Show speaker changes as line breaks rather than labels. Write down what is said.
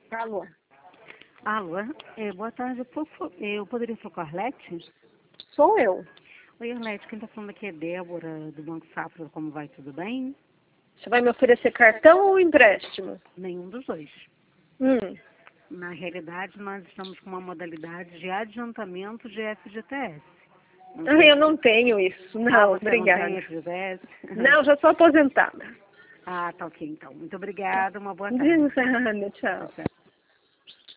Alô?
Alô, boa tarde. Eu poderia falar com a Arlete?
Sou eu.
Oi, Arlete, quem está falando aqui é Débora, do Banco Safra. Como vai? Tudo bem?
Você vai me oferecer cartão ou empréstimo?
Nenhum dos dois.
Hum.
Na realidade, nós estamos com uma modalidade de adiantamento de FGTS.
Eu não tenho isso. Não,
você
obrigada.
não tem FGTS?
Não, já sou aposentada.
Ah, tá ok, então. Muito obrigada, uma boa
De
tarde.
nada, tchau.
Tchau.